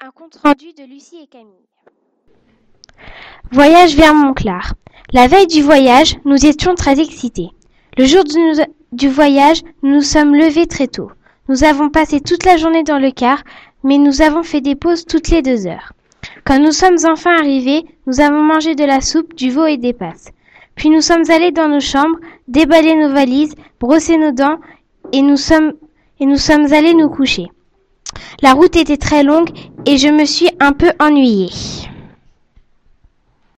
Un compte-rendu de Lucie et Camille. Voyage vers Montclar. La veille du voyage, nous étions très excités. Le jour du voyage, nous nous sommes levés très tôt. Nous avons passé toute la journée dans le car, mais nous avons fait des pauses toutes les 2 heures. Quand nous sommes enfin arrivés, nous avons mangé de la soupe, du veau et des pâtes. Puis nous sommes allés dans nos chambres, déballé nos valises, brossé nos dents et nous sommes allés nous coucher. La route était très longue et je me suis un peu ennuyée.